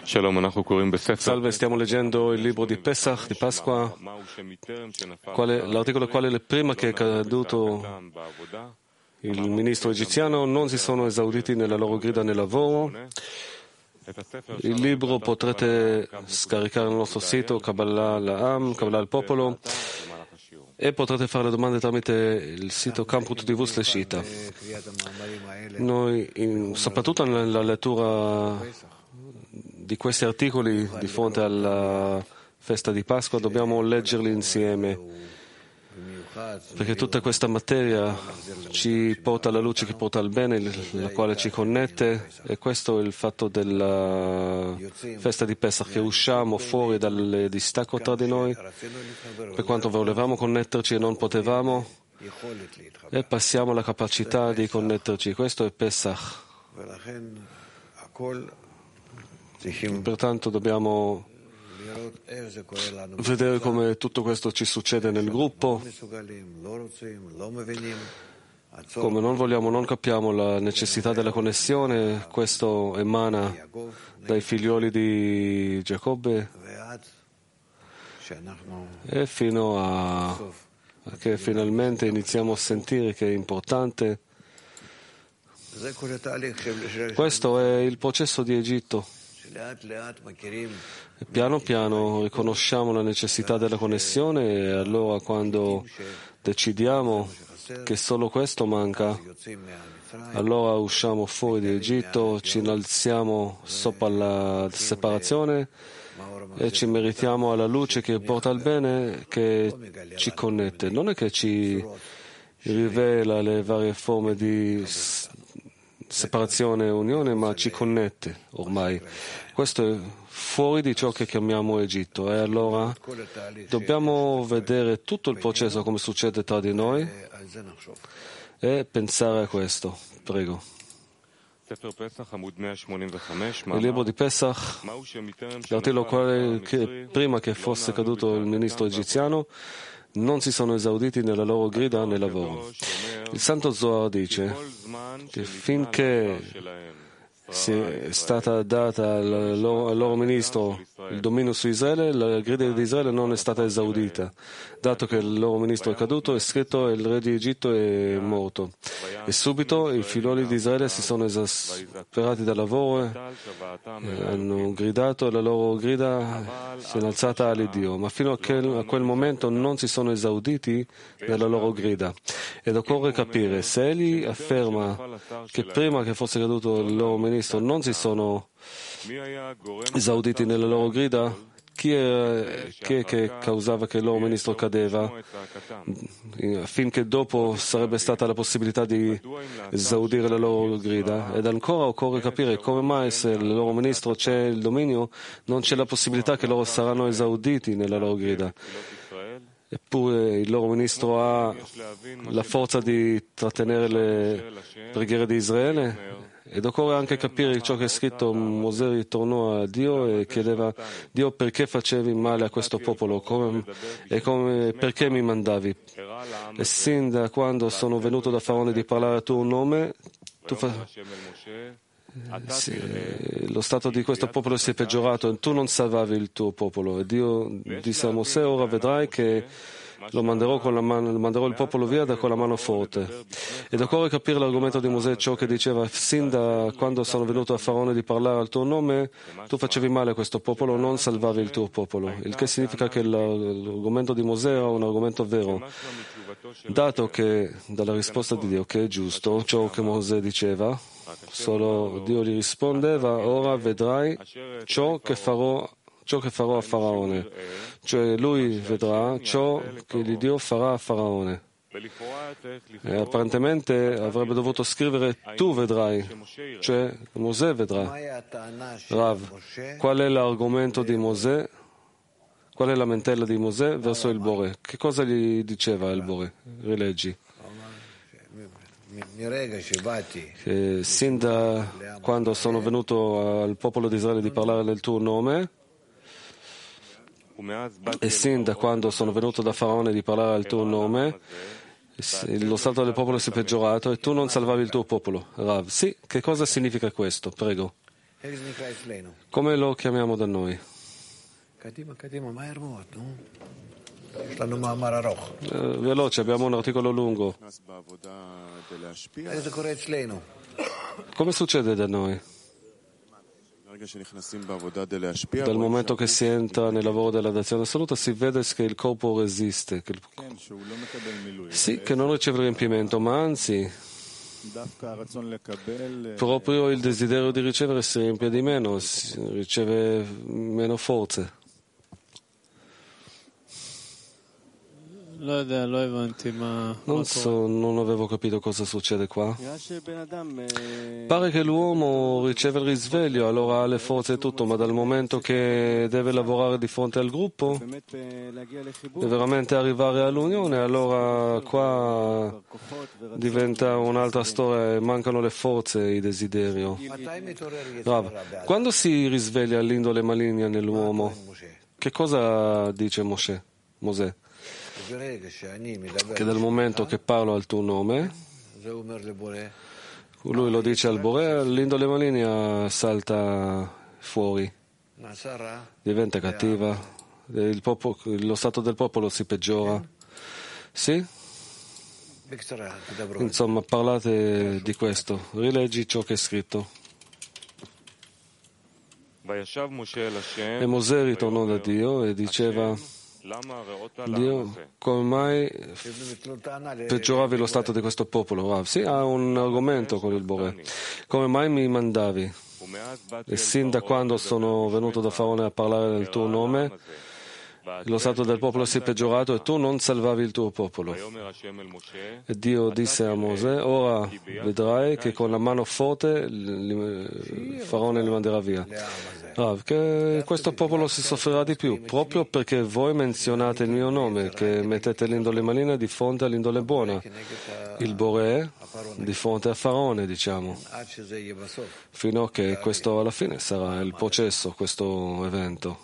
Salve, stiamo leggendo il libro di Pesach, di Pasqua. L'articolo quale prima che è caduto il ministro egiziano non si sono esauditi nella loro grida nel lavoro. Il libro potrete scaricare nel nostro sito Kabbalah La'am, Kabbalah al popolo, e potrete fare le domande tramite il sito camp.tv/ita. Noi, soprattutto nella lettura di questi articoli di fronte alla festa di Pasqua, dobbiamo leggerli insieme, perché tutta questa materia ci porta alla luce che porta al bene, la quale ci connette, e questo è il fatto della festa di Pesach, che usciamo fuori dal distacco tra di noi, per quanto volevamo connetterci e non potevamo, e passiamo alla capacità di connetterci. Questo è Pesach. Pertanto dobbiamo vedere come tutto questo ci succede nel gruppo, come non vogliamo, non capiamo la necessità della connessione. Questo emana dai figlioli di Giacobbe e fino a che finalmente iniziamo a sentire che è importante. Questo è il processo di Egitto. Piano piano riconosciamo la necessità della connessione, e allora quando decidiamo che solo questo manca, allora usciamo fuori di Egitto, ci innalziamo sopra la separazione e ci meritiamo alla luce che porta al bene, che ci connette. Non è che ci rivela le varie forme di separazione e unione, ma ci connette ormai. Questo è fuori di ciò che chiamiamo Egitto, e allora dobbiamo vedere tutto il processo come succede tra di noi e pensare a questo. Prego. Il libro di Pesach, l'articolo quale prima che fosse caduto il ministro egiziano non si sono esauditi nella loro grida nel lavoro. Il Santo Zohar dice che finché è stata data al loro ministro il dominio su Israele, la grida di Israele non è stata esaudita. Dato che il loro ministro è caduto, è scritto il re di Egitto è morto. E subito i figlioli di Israele si sono esasperati dal lavoro, hanno gridato, e la loro grida si è innalzata all'Iddio. Ma fino a quel momento non si sono esauditi nella loro grida. Ed occorre capire, se egli afferma che prima che fosse caduto il loro ministro non si sono esauditi nella loro grida, chi è che causava che il loro ministro cadeva, affinché dopo sarebbe stata la possibilità di esaudire la loro grida? Ed ancora occorre capire come mai, se il loro ministro c'è il dominio, non c'è la possibilità che loro saranno esauditi nella loro grida. Eppure il loro ministro ha la forza di trattenere le preghiere di Israele. Ed occorre anche capire ciò che è scritto. Mosè ritornò a Dio e chiedeva: Dio, perché facevi male a questo popolo? Perché mi mandavi? E sin da quando sono venuto da Faraone di parlare a tuo nome, lo stato di questo popolo si è peggiorato e tu non salvavi il tuo popolo. E Dio disse a Mosè: ora vedrai che manderò il popolo via con la mano forte. Ed occorre capire l'argomento di Mosè, ciò che diceva: sin da quando sono venuto a Faraone di parlare al tuo nome, tu facevi male a questo popolo, non salvavi il tuo popolo. Il che significa che l'argomento di Mosè era un argomento vero, dato che dalla risposta di Dio, che è giusto, ciò che Mosè diceva, solo Dio gli rispondeva: ora vedrai ciò che farò a Faraone, cioè lui vedrà ciò che l'Iddio farà a Faraone. E apparentemente avrebbe dovuto scrivere: tu vedrai, cioè Mosè vedrà. Rav, qual è l'argomento di Mosè? Qual è la lamentela di Mosè verso il Bore? Che cosa gli diceva il Bore? Rileggi. Che sin da quando sono venuto al popolo di Israele di parlare del tuo nome, e sin da quando sono venuto da Faraone di parlare al tuo nome, lo stato del popolo si è peggiorato e tu non salvavi il tuo popolo. Rav, sì, che cosa significa questo? Prego. Come lo chiamiamo da noi? Veloce, abbiamo un articolo lungo. Come succede da noi? Dal momento che si entra nel lavoro della dazione assoluta si vede che il corpo resiste, sì, che non riceve riempimento, ma anzi proprio il desiderio di ricevere si riempie di meno, si riceve meno forze. Non avevo capito cosa succede qua. Pare che l'uomo riceve il risveglio, allora ha le forze e tutto, ma dal momento che deve lavorare di fronte al gruppo e veramente arrivare all'unione, allora qua diventa un'altra storia e mancano le forze e i desiderio. Quando si risveglia l'indole maligna nell'uomo, che cosa dice Mosè? Che dal momento che parlo al tuo nome, lui lo dice al Boré, l'indole maligna salta fuori, diventa cattiva, lo stato del popolo si peggiora. Sì? Insomma, parlate di questo, rileggi ciò che è scritto. E Mosè ritornò da Dio e diceva: Dio, come mai peggioravi lo stato di questo popolo? Sì, ha un argomento con il Boré. Come mai mi mandavi? E sin da quando sono venuto da Faraone a parlare del tuo nome, lo stato del popolo si è peggiorato e tu non salvavi il tuo popolo. E Dio disse a Mosè: ora vedrai che con la mano forte Faraone li manderà via. Che questo popolo si soffrirà di più, proprio perché voi menzionate il mio nome, che mettete l'indole maligna di fronte all'indole buona, il Boré di fronte a Faraone, diciamo, fino a che questo alla fine sarà il processo, questo evento.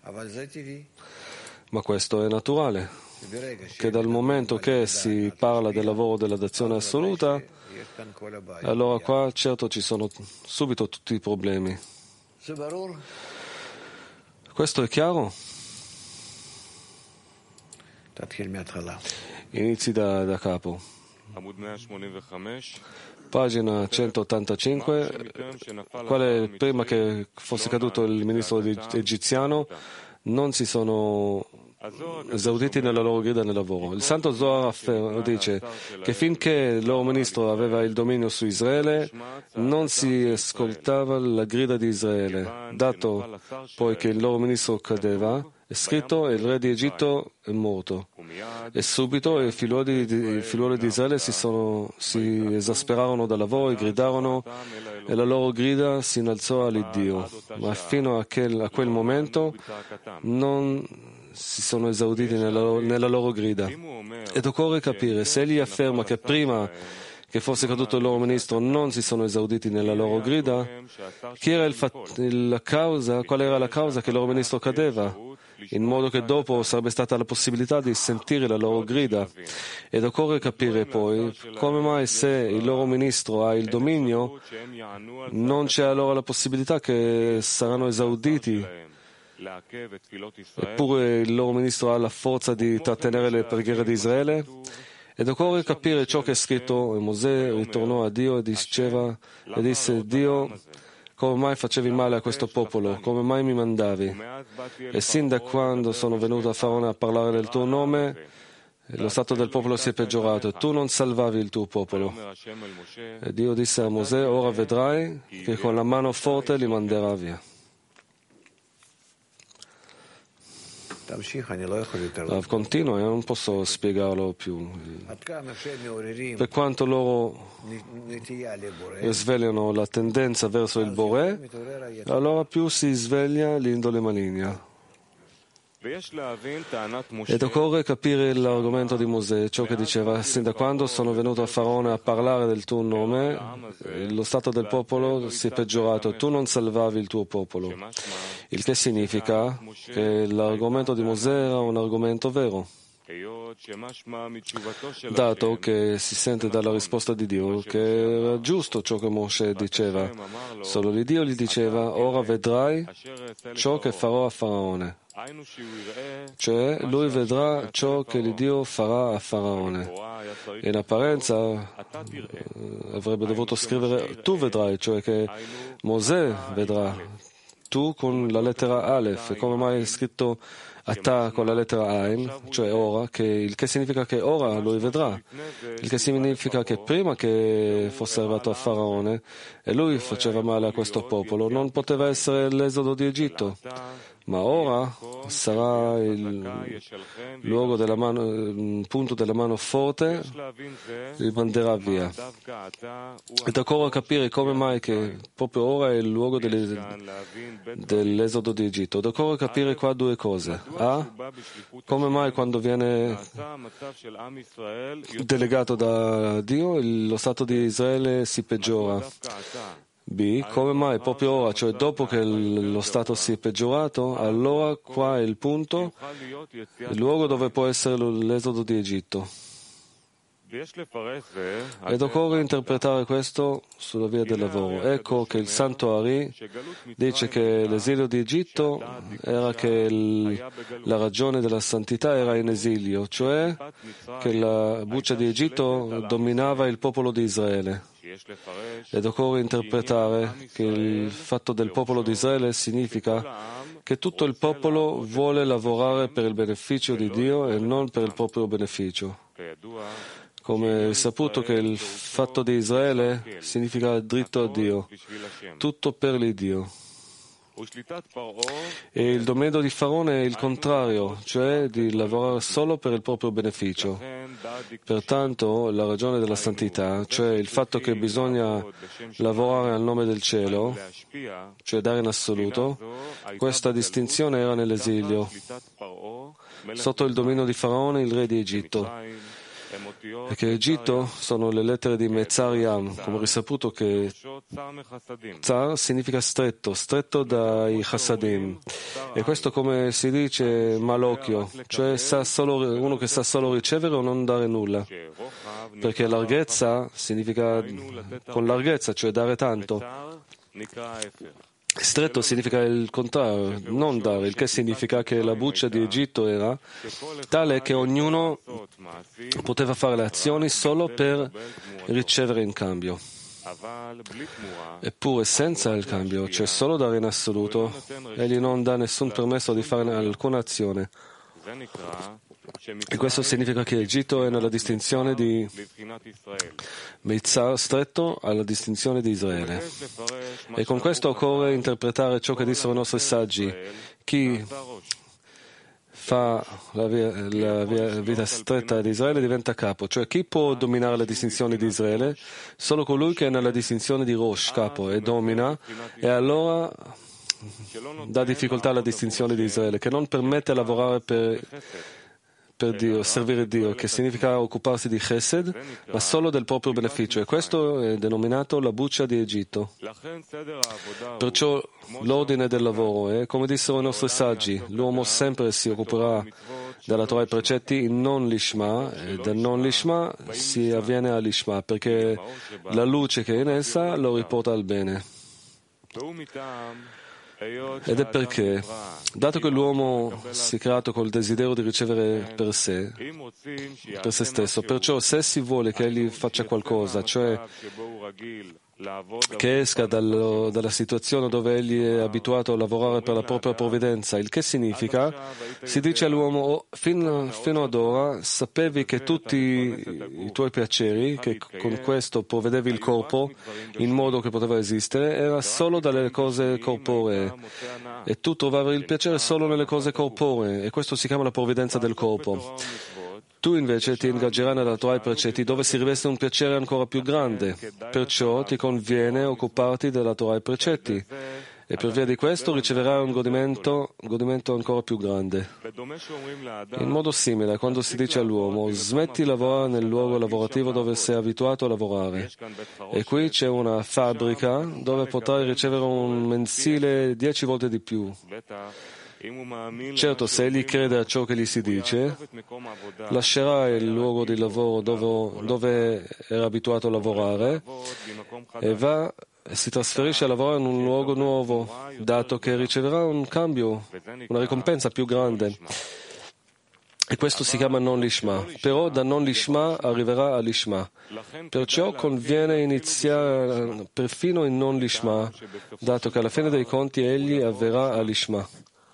Ma questo è naturale, che dal momento che si parla del lavoro della dazione assoluta, allora qua certo ci sono subito tutti i problemi. Questo è chiaro? Inizi da capo. Pagina 185. Prima che fosse caduto il ministro egiziano, non si sono esauditi nella loro grida nel lavoro. Il Santo Zohar dice che finché il loro ministro aveva il dominio su Israele, non si ascoltava la grida di Israele. Dato poi che il loro ministro cadeva, è scritto: il re di Egitto è morto. E subito i figliuoli di Israele si esasperarono dal lavoro e gridarono, e la loro grida si innalzò all'Iddio. Ma fino a quel momento non si sono esauditi nella loro grida. Ed occorre capire, se egli afferma che prima che fosse caduto il loro ministro non si sono esauditi nella loro grida, qual era la causa che il loro ministro cadeva? In modo che dopo sarebbe stata la possibilità di sentire la loro grida. Ed occorre capire poi come mai, se il loro ministro ha il dominio, non c'è allora la possibilità che saranno esauditi. Eppure il loro ministro ha la forza di trattenere le preghiere di Israele. Ed occorre capire ciò che è scritto. E Mosè ritornò a Dio e disse: Dio, come mai facevi male a questo popolo? Come mai mi mandavi? E sin da quando sono venuto a Faraone a parlare del tuo nome, lo stato del popolo si è peggiorato e tu non salvavi il tuo popolo. E Dio disse a Mosè: ora vedrai che con la mano forte li manderà via. Continua, non posso spiegarlo più. Per quanto loro risvegliano la tendenza verso il Boré, allora più si sveglia l'indole maligna. Ed occorre capire l'argomento di Mosè, ciò che diceva: sin da quando sono venuto a Faraone a parlare del tuo nome, lo stato del popolo si è peggiorato e tu non salvavi il tuo popolo. Il che significa che l'argomento di Mosè era un argomento vero. dato che si sente dalla risposta di Dio che era giusto ciò che Moshe diceva. Solo l'Iddio gli diceva: ora vedrai ciò che farò a Faraone. Cioè, lui vedrà ciò che l'Iddio farà a Faraone. In apparenza avrebbe dovuto scrivere tu vedrai, cioè che Mosè vedrà. Tu con la lettera Aleph. E come mai è scritto Ata con la lettera Ain, cioè ora, il che significa che ora lui vedrà, il che significa che prima che fosse arrivato a Faraone e lui faceva male a questo popolo, non poteva essere l'esodo di Egitto, ma ora sarà il luogo della mano, il punto della mano forte, li manderà via. Ed occorre capire come mai che proprio ora è il luogo dell'esodo di Egitto. Ed occorre capire qua due cose. A, come mai quando viene delegato da Dio lo Stato di Israele si peggiora. B, come mai proprio ora, cioè dopo che lo Stato si è peggiorato, allora qua è il punto, il luogo dove può essere l'esodo di Egitto. Ed occorre interpretare questo sulla via del lavoro. Ecco che il Santo Ari dice che l'esilio di Egitto era che la ragione della santità era in esilio, cioè che la buccia di Egitto dominava il popolo di Israele. Ed occorre interpretare che il fatto del popolo di Israele significa che tutto il popolo vuole lavorare per il beneficio di Dio e non per il proprio beneficio. Come è saputo che il fatto di Israele significa dritto a Dio, tutto per l'Iddio. E il dominio di Faraone è il contrario, cioè di lavorare solo per il proprio beneficio. Pertanto la ragione della santità, cioè il fatto che bisogna lavorare al nome del cielo, cioè dare in assoluto, questa distinzione era nell'esilio, sotto il dominio di Faraone, il re di Egitto. Perché Egitto sono le lettere di Metzar Yam, come risaputo che Tsar significa stretto, stretto dai Chassadim. E questo, come si dice, malocchio, cioè uno che sa solo ricevere o non dare nulla. Perché larghezza significa con larghezza, cioè dare tanto. Stretto significa il contrario, non dare, il che significa che la buccia di Egitto era tale che ognuno poteva fare le azioni solo per ricevere in cambio. Eppure senza il cambio, cioè solo dare in assoluto, egli non dà nessun permesso di fare alcuna azione. E questo significa che Egitto è nella distinzione di Meitzar stretto alla distinzione di Israele. E con questo occorre interpretare ciò che dissero i nostri saggi. Chi fa la vita stretta di Israele diventa capo, cioè chi può dominare la distinzione di Israele? Solo colui che è nella distinzione di Rosh, capo, e domina, e allora dà difficoltà alla distinzione di Israele, che non permette a lavorare per Dio, servire Dio, che significa occuparsi di Chesed, ma solo del proprio beneficio. E questo è denominato la buccia di Egitto. Perciò l'ordine del lavoro è, come dissero i nostri saggi, l'uomo sempre si occuperà della Torah e precetti in non lishma, e dal non lishma si avviene all'ishma, perché la luce che è in essa lo riporta al bene. Ed è perché, dato che l'uomo si è creato col desiderio di ricevere per sé stesso, perciò se si vuole che egli faccia qualcosa, cioè che esca dalla situazione dove egli è abituato a lavorare per la propria provvidenza, il che significa, si dice all'uomo, fino ad ora sapevi che tutti i tuoi piaceri, che con questo provvedevi il corpo in modo che poteva esistere, era solo dalle cose corporee, e tu trovavi il piacere solo nelle cose corporee, e questo si chiama la provvidenza del corpo. Tu invece ti ingaggerai nella Torah e precetti dove si riveste un piacere ancora più grande. Perciò ti conviene occuparti della Torah e precetti. E per via di questo riceverai un godimento ancora più grande. In modo simile, quando si dice all'uomo smetti di lavorare nel luogo lavorativo dove sei abituato a lavorare, e qui c'è una fabbrica dove potrai ricevere un mensile 10 volte di più. Certo, se egli crede a ciò che gli si dice, lascerà il luogo di lavoro dove era abituato a lavorare e si trasferisce a lavorare in un luogo nuovo, dato che riceverà un cambio, una ricompensa più grande. E questo si chiama non lishma. Però da non lishma arriverà a lishma. Perciò conviene iniziare perfino in non lishma, dato che alla fine dei conti egli avverrà a lishma.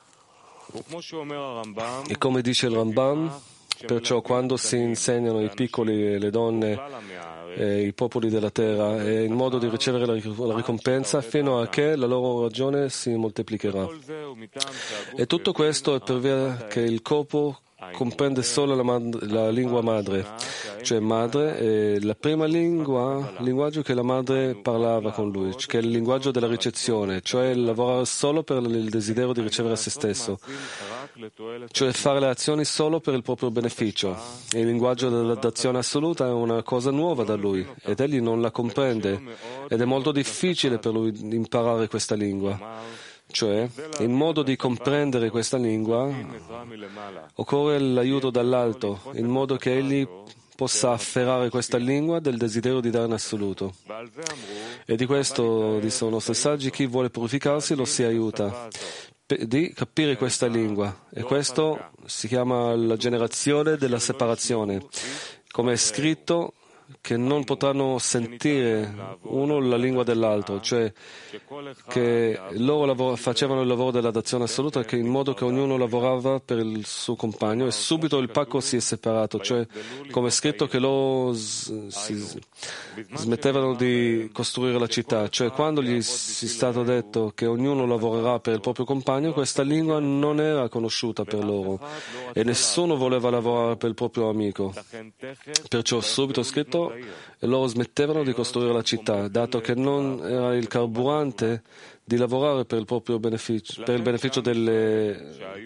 E come dice il Rambam, perciò quando si insegnano i piccoli e le donne e i popoli della terra è in modo di ricevere la ricompensa fino a che la loro ragione si moltiplicherà. E tutto questo è per via che il corpo comprende solo la lingua madre, cioè madre è la prima linguaggio che la madre parlava con lui, che è il linguaggio della ricezione, cioè lavorare solo per il desiderio di ricevere a se stesso, cioè fare le azioni solo per il proprio beneficio. E il linguaggio dell'azione assoluta è una cosa nuova da lui ed egli non la comprende ed è molto difficile per lui imparare questa lingua. Cioè, in modo di comprendere questa lingua, occorre l'aiuto dall'alto, in modo che egli possa afferrare questa lingua del desiderio di dare in assoluto. E di questo, dissero i nostri saggi, chi vuole purificarsi lo si aiuta di capire questa lingua. E questo si chiama la generazione della separazione. Come è scritto, che non potranno sentire uno la lingua dell'altro, cioè che loro facevano il lavoro della dazione assoluta, che in modo che ognuno lavorava per il suo compagno e subito il pacco si è separato, cioè come è scritto che loro smettevano di costruire la città, cioè quando gli è stato detto che ognuno lavorerà per il proprio compagno, questa lingua non era conosciuta per loro e nessuno voleva lavorare per il proprio amico. Perciò subito è scritto e loro smettevano di costruire la città, dato che non era il carburante di lavorare per il proprio beneficio, per il beneficio del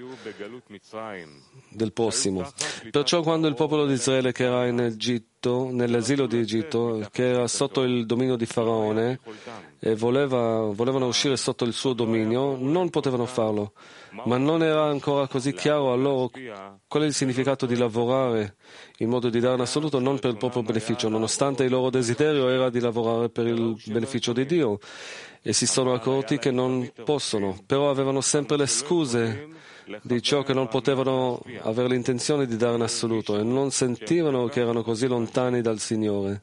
prossimo. Perciò quando il popolo di Israele che era in Egitto, nell'esilio di Egitto, che era sotto il dominio di Faraone e volevano uscire sotto il suo dominio, non potevano farlo. Ma non era ancora così chiaro a loro qual è il significato di lavorare in modo di dare in assoluto non per il proprio beneficio, nonostante il loro desiderio era di lavorare per il beneficio di Dio. E si sono accorti che non possono, però avevano sempre le scuse di ciò che non potevano avere l'intenzione di dare in assoluto e non sentivano che erano così lontani dal Signore.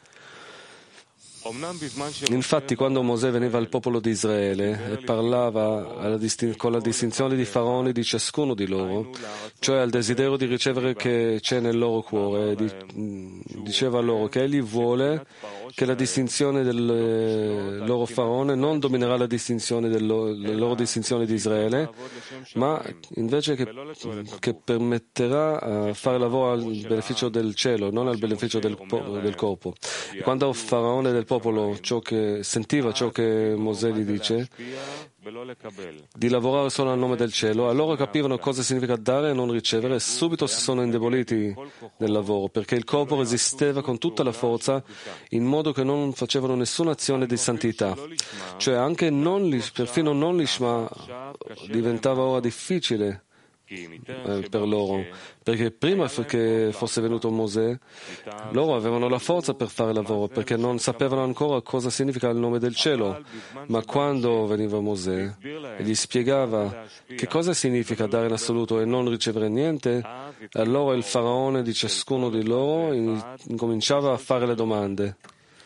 Infatti, quando Mosè veniva al popolo di Israele e parlava con la distinzione di faraoni di ciascuno di loro, cioè al desiderio di ricevere che c'è nel loro cuore, diceva loro che egli vuole che la distinzione del loro faraone non dominerà la loro distinzione di Israele, ma invece che permetterà a fare lavoro al beneficio del cielo, non al beneficio del corpo. E quando il faraone del popolo sentiva ciò che Mosè gli dice, di lavorare solo a nome del cielo, allora capivano cosa significa dare e non ricevere e subito si sono indeboliti nel lavoro, perché il corpo resisteva con tutta la forza in modo che non facevano nessuna azione di santità. Cioè anche perfino non lishma diventava ora difficile per loro, perché prima che fosse venuto Mosè loro avevano la forza per fare il lavoro perché non sapevano ancora cosa significa il nome del cielo, ma quando veniva Mosè e gli spiegava che cosa significa dare in assoluto e non ricevere niente, allora il faraone di ciascuno di loro incominciava a fare le domande.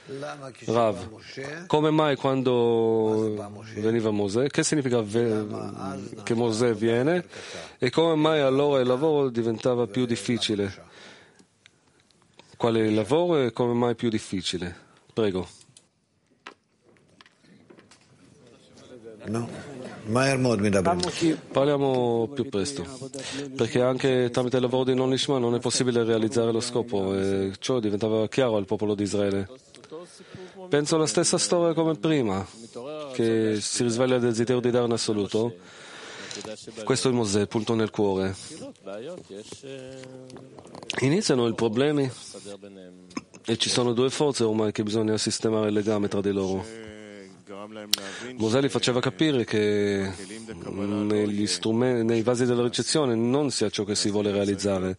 Rav, come mai quando veniva Mosè? Che significa che Mosè viene? E come mai allora il lavoro diventava più difficile? Qual è il lavoro e come mai più difficile? Prego. No. Parliamo più presto, perché anche tramite il lavoro di non lishma non è possibile realizzare lo scopo e ciò diventava chiaro al popolo di Israele. Penso alla stessa storia come prima, che si risveglia il desiderio di dare in assoluto. Questo è Mosè, punto nel cuore. Iniziano i problemi e ci sono due forze ormai che bisogna sistemare il legame tra di loro. Mosè li faceva capire che nei vasi della ricezione non sia ciò che si vuole realizzare,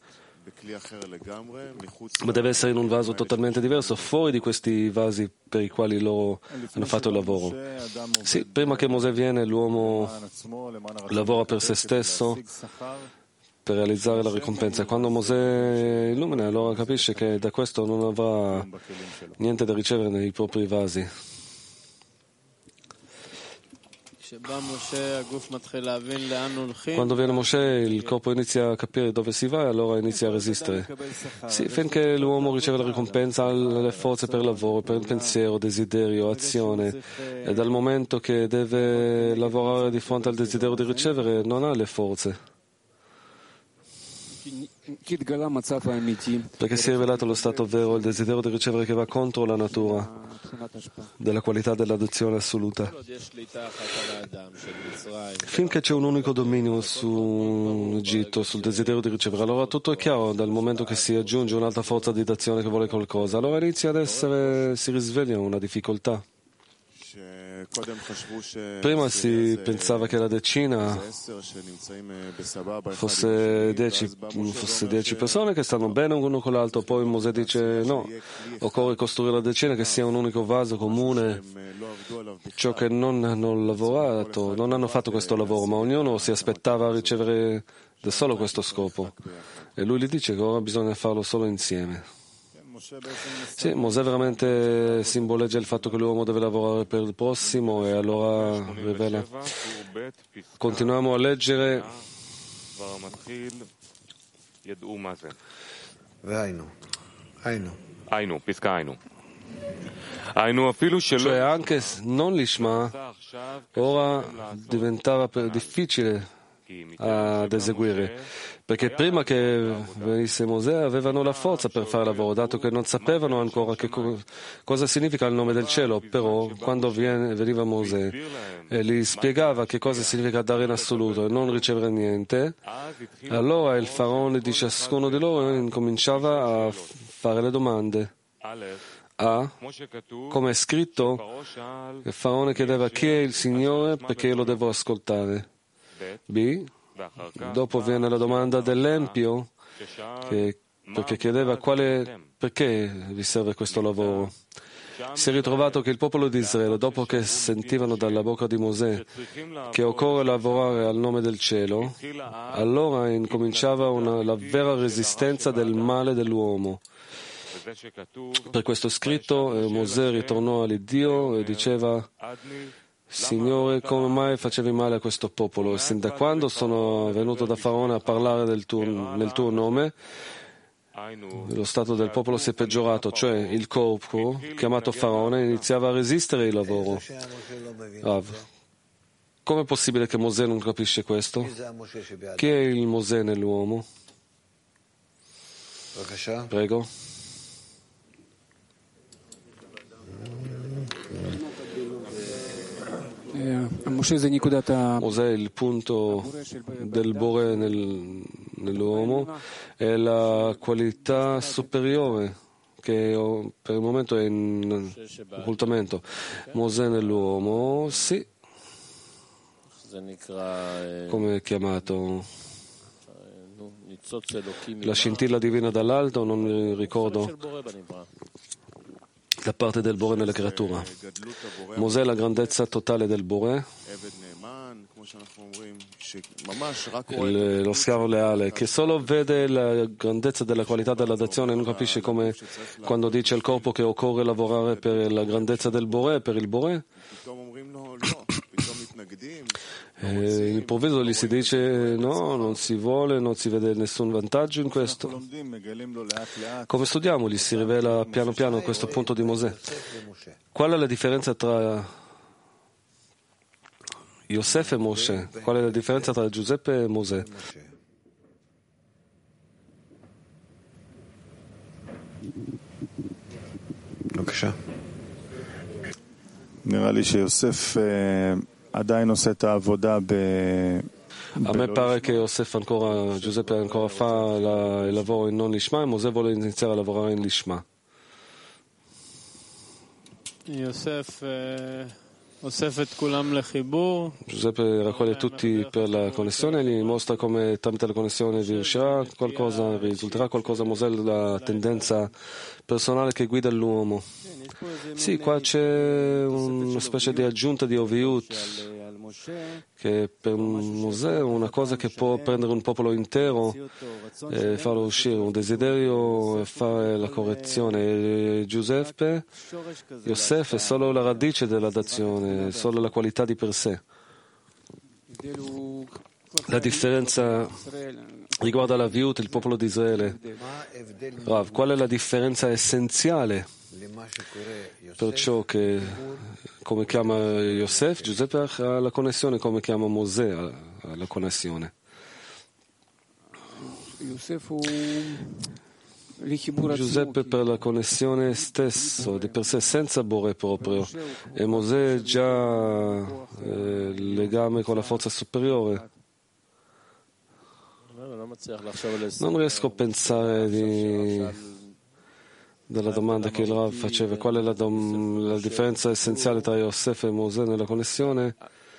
ma deve essere in un vaso totalmente diverso, fuori di questi vasi per i quali loro hanno fatto il lavoro. Sì, prima che Mosè viene, l'uomo lavora per se stesso per realizzare la ricompensa. Quando Mosè illumina, allora capisce che da questo non avrà niente da ricevere nei propri vasi. Quando viene Mosè, il corpo inizia a capire dove si va e allora inizia a resistere. Sì, finché l'uomo riceve la ricompensa, ha le forze per il lavoro, per il pensiero, desiderio, azione, e dal momento che deve lavorare di fronte al desiderio di ricevere, non ha le forze. Perché si è rivelato lo stato vero, il desiderio di ricevere che va contro la natura della qualità dell'adozione assoluta. Finché c'è un unico dominio su Egitto, sul desiderio di ricevere, allora tutto è chiaro. Dal momento che si aggiunge un'altra forza di d'azione che vuole qualcosa, allora inizia si risveglia una difficoltà. Prima si pensava che la decina fosse 10 persone che stanno bene uno con l'altro, poi Mosè dice no, occorre costruire la decina che sia un unico vaso comune. Ciò che non hanno lavorato, non hanno fatto questo lavoro, ma ognuno si aspettava a ricevere da solo questo scopo. E lui gli dice che ora bisogna farlo solo insieme. Sì, Mosè veramente simboleggia il fatto che l'uomo deve lavorare per il prossimo e allora rivela. Continuiamo a leggere. Cioè anche non l'Ishma ora diventava difficile ad eseguire, perché prima che venisse Mosè avevano la forza per fare il lavoro, dato che non sapevano ancora cosa significa il nome del cielo. Però quando veniva Mosè e gli spiegava che cosa significa dare in assoluto e non ricevere niente, allora il faraone di ciascuno di loro incominciava a fare le domande. A, come è scritto, il faraone chiedeva chi è il Signore perché io lo devo ascoltare. B, dopo viene la domanda dell'empio, perché chiedeva perché vi serve questo lavoro. Si è ritrovato che il popolo di Israele, dopo che sentivano dalla bocca di Mosè che occorre lavorare al nome del cielo, allora incominciava la vera resistenza del male dell'uomo. Per questo scritto Mosè ritornò all'Iddio e diceva: Signore, come mai facevi male a questo popolo? E sin da quando sono venuto da Faraone a parlare nel tuo nome, lo stato del popolo si è peggiorato, cioè il corpo, chiamato Faraone, iniziava a resistere il lavoro. Come è possibile che Mosè non capisce questo? Chi è il Mosè nell'uomo? Prego. Mosè è il punto del Bore nell'uomo, è la qualità superiore che per il momento è in occultamento. Mosè nell'uomo, sì, come è chiamato? La scintilla divina dall'alto, non mi ricordo. Da parte del Bore nella creatura. Mosè è la grandezza totale del Bore, lo schiavo leale, che solo vede la grandezza della qualità della dazione e non capisce come quando dice al corpo che occorre lavorare per la grandezza del Bore, per il Bore. Improvviso gli si dice no, non si vuole, non si vede nessun vantaggio in questo. Come studiamo, gli si rivela piano piano questo punto di Mosè. Qual è la differenza tra Yosef e Mosè? Qual è la differenza tra Giuseppe e Mosè? נראה לי שיוסף עדיין עושה את העבודה A me pare che Giuseppe ancora fa il lavoro in non Lishma e Mosè vuole iniziare a lavorare in Lishma. Giuseppe raccoglie tutti per la connessione e gli mostra come tramite la connessione risulterà qualcosa a Mosè, la tendenza personale che guida l'uomo. Sì, qua c'è una specie di aggiunta di Oviut, che per Mosè è una cosa che può prendere un popolo intero e farlo uscire, un desiderio e fare la correzione. Giuseppe, Yosef è solo la radice della dazione, solo la qualità di per sé. La differenza riguarda la Viut, il popolo di Israele. Rav, qual è la differenza essenziale per ciò che, come chiama Yosef, Giuseppe ha la connessione, come chiama Mosè ha la connessione? Giuseppe per la connessione stesso, di per sé, senza Bore proprio, e Mosè già legame con la forza superiore. Non riesco a pensare della domanda che il Rav faceva, qual è la differenza essenziale tra Yosef e Mosè nella connessione.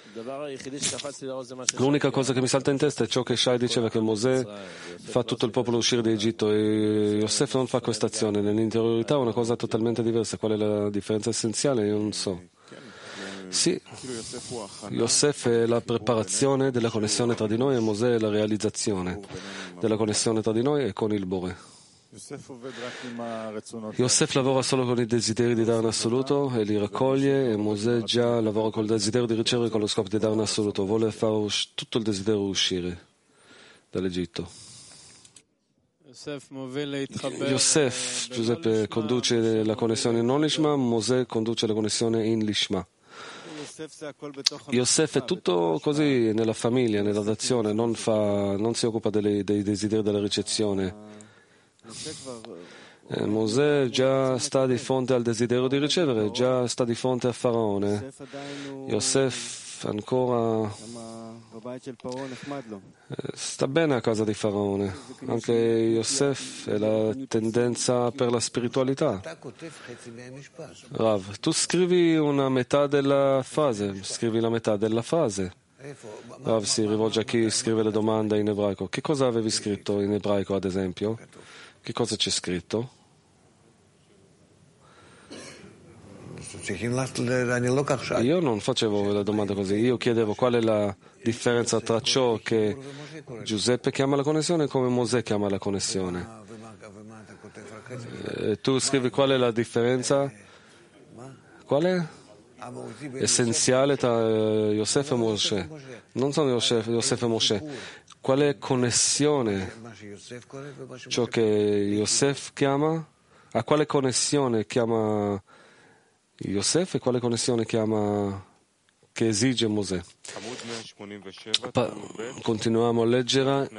L'unica cosa che mi salta in testa è ciò che Shai diceva, che Mosè fa tutto il popolo uscire da Egitto e Yosef non fa questa azione. Nell'interiorità è una cosa totalmente diversa. Qual è la differenza essenziale? Io non so. Sì, Yosef è la preparazione della connessione tra di noi e Mosè è la realizzazione della connessione tra di noi e con il Bore. Yosef lavora solo con i desideri di dare in assoluto e li raccoglie, e Mosè già lavora col desiderio di ricevere con lo scopo di dare in assoluto. Vuole fare tutto il desiderio uscire dall'Egitto. Yosef, Giuseppe, conduce la connessione in non Lishma, Mosè conduce la connessione in Lishma. Yosef è tutto così nella famiglia, nella dazione, non si occupa dei desideri della ricezione. Mosè già sta di fronte al desiderio di ricevere, già sta di fronte a Faraone. Yosef ancora sta bene a casa di Faraone. Anche Yosef è la tendenza per la spiritualità. Rav, tu scrivi una metà della frase, Rav si rivolge a chi scrive le domande in ebraico. Che cosa avevi scritto in ebraico, ad esempio? Che cosa c'è scritto? Io non facevo le domande così, io chiedevo qual è la differenza tra ciò che Giuseppe chiama la connessione e come Mosè chiama la connessione. Tu scrivi qual è la differenza? Qual è? Essenziale tra Yosef e Mosè. Non sono Yosef e Mosè. Quale connessione? Ciò che Yosef chiama? A quale connessione chiama Yosef e quale connessione chiama che esige Mosè? Continuiamo a leggere.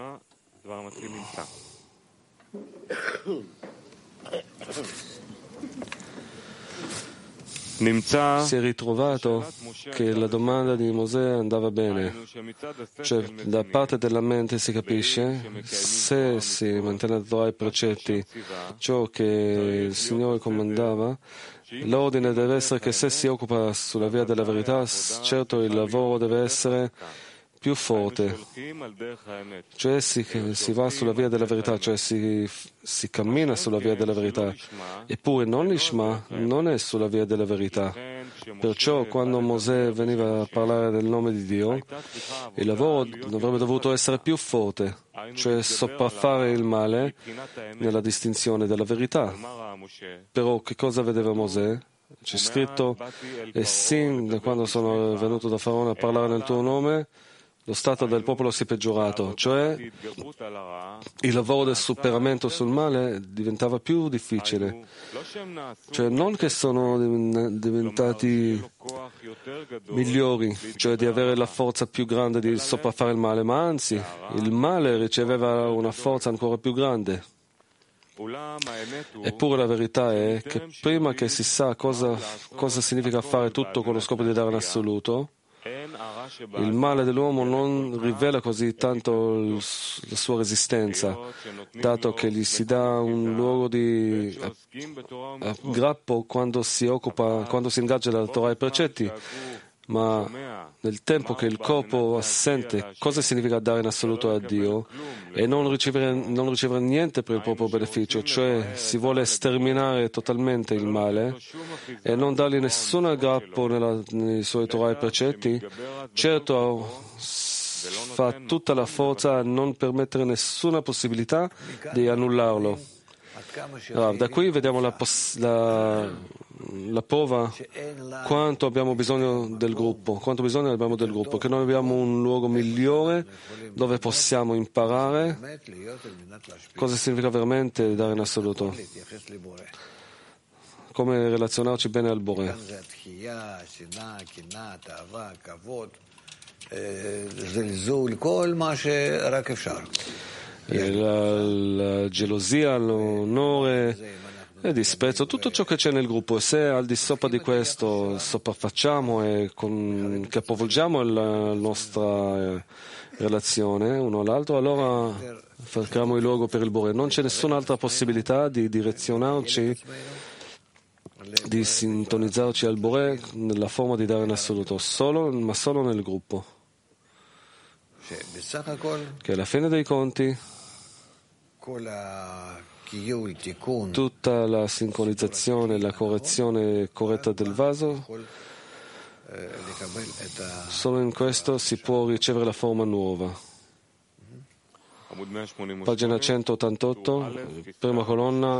Si è ritrovato che la domanda di Mosè andava bene, cioè da parte della mente si capisce, se si mantiene ai precetti ciò che il Signore comandava, l'ordine deve essere che se si occupa sulla via della verità, certo il lavoro deve essere più forte, cioè si va sulla via della verità, cioè si cammina sulla via della verità, eppure non l'Ishma non è sulla via della verità. Perciò quando Mosè veniva a parlare del nome di Dio, il lavoro avrebbe dovuto essere più forte, cioè sopraffare il male nella distinzione della verità. Però che cosa vedeva Mosè? C'è scritto: e sin da quando sono venuto da Faraone a parlare nel tuo nome, lo stato del popolo si è peggiorato, cioè il lavoro del superamento sul male diventava più difficile. Cioè non che sono diventati migliori, cioè di avere la forza più grande di sopraffare il male, ma anzi il male riceveva una forza ancora più grande. Eppure la verità è che prima che si sa cosa significa fare tutto con lo scopo di dare in assoluto, Il male dell'uomo non rivela così tanto la sua resistenza, dato che gli si dà un luogo di aggrappo quando si ingaggia dalla Torah e i precetti, ma nel tempo che il corpo assente cosa significa dare in assoluto a Dio e non ricevere niente per il proprio beneficio, cioè si vuole sterminare totalmente il male e non dargli nessun aggrappo nei suoi Torah e precetti, certo fa tutta la forza a non permettere nessuna possibilità di annullarlo. Allora, da qui vediamo la prova quanto abbiamo bisogno del gruppo, che noi abbiamo un luogo migliore dove possiamo imparare cosa significa veramente dare in assoluto, come relazionarci bene al Bore. La gelosia, l'onore e disprezzo, tutto ciò che c'è nel gruppo, e se al di sopra di questo sopraffacciamo e capovolgiamo la nostra relazione uno all'altro, allora creiamo il luogo per il Bore. Non c'è nessun'altra possibilità di direzionarci, di sintonizzarci al Bore nella forma di dare in assoluto, ma solo nel gruppo. Che alla fine dei conti tutta la sincronizzazione, la correzione corretta del vaso, solo in questo si può ricevere la forma nuova. Pagina 188, prima colonna.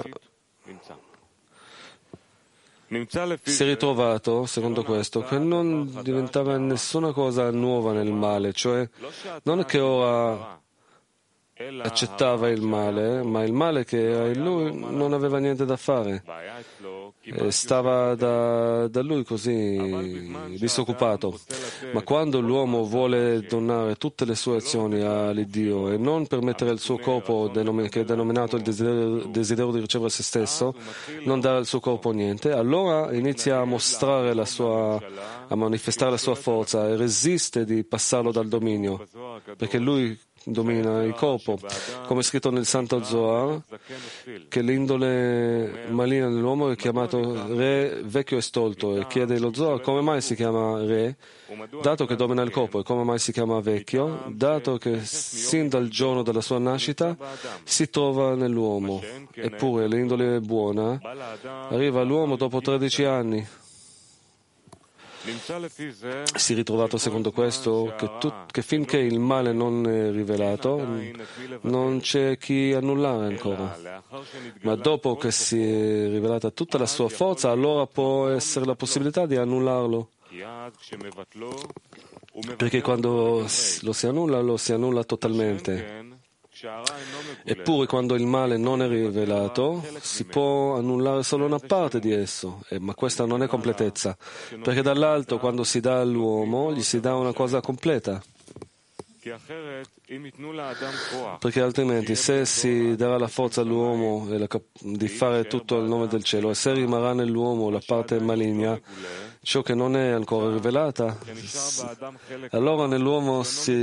Si è ritrovato, secondo questo, che non diventava nessuna cosa nuova nel male, cioè non che ora accettava il male, ma il male che era in lui non aveva niente da fare. Stava da lui così disoccupato. Ma quando l'uomo vuole donare tutte le sue azioni all'Iddio e non permettere al suo corpo, che è denominato il desiderio di ricevere se stesso, non dare al suo corpo niente, allora inizia a mostrare a manifestare la sua forza e resiste di passarlo dal dominio, perché lui domina il corpo, come è scritto nel Santo Zohar, che l'indole maligna dell'uomo è chiamato re vecchio e stolto, e chiede lo Zohar come mai si chiama re, dato che domina il corpo, e come mai si chiama vecchio, dato che sin dal giorno della sua nascita si trova nell'uomo, eppure l'indole buona arriva all'uomo dopo 13 anni. Si è ritrovato secondo questo che finché il male non è rivelato non c'è chi annullare ancora, ma dopo che si è rivelata tutta la sua forza, allora può essere la possibilità di annullarlo, perché quando lo si annulla totalmente. Eppure quando il male non è rivelato si può annullare solo una parte di esso, ma questa non è completezza, perché dall'alto quando si dà all'uomo gli si dà una cosa completa. Perché altrimenti se si darà la forza all'uomo di fare tutto al nome del cielo, e se rimarrà nell'uomo la parte maligna, ciò che non è ancora rivelata, allora nell'uomo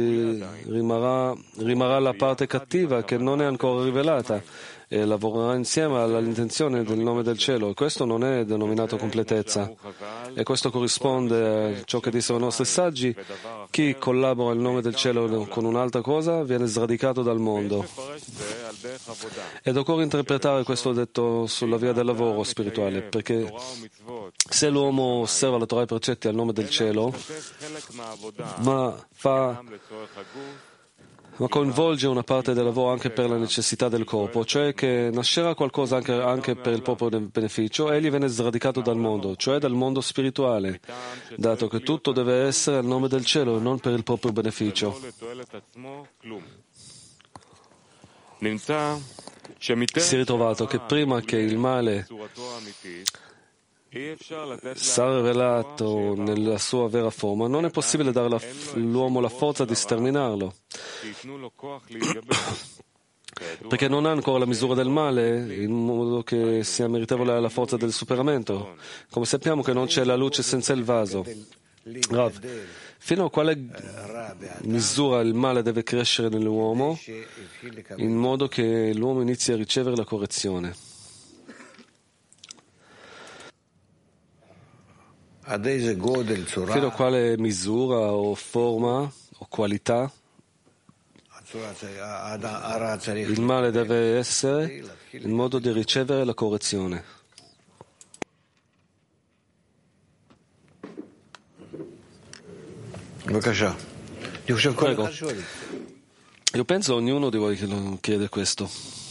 rimarrà la parte cattiva che non è ancora rivelata e lavorerà insieme all'intenzione del nome del cielo, e questo non è denominato completezza. E questo corrisponde a ciò che dissero i nostri saggi: chi collabora il nome del cielo con un'altra cosa viene sradicato dal mondo. Ed occorre interpretare questo detto sulla via del lavoro spirituale, perché se l'uomo osserva la Torah e i precetti al nome del cielo, ma coinvolge una parte del lavoro anche per la necessità del corpo, cioè che nascerà qualcosa anche per il proprio beneficio, egli viene sradicato dal mondo, cioè dal mondo spirituale, dato che tutto deve essere al nome del cielo e non per il proprio beneficio. Si è ritrovato che prima che il male sarà rivelato nella sua vera forma, non è possibile dare all'uomo la forza di sterminarlo, perché non ha ancora la misura del male in modo che sia meritevole alla forza del superamento. Come sappiamo che non c'è la luce senza il vaso. Rav, Fino a quale misura il male deve crescere nell'uomo, in modo che l'uomo inizi a ricevere la correzione? Fino a quale misura o forma o qualità il male deve essere in modo di ricevere la correzione? Prego. Io penso ognuno di voi che lo chiede questo.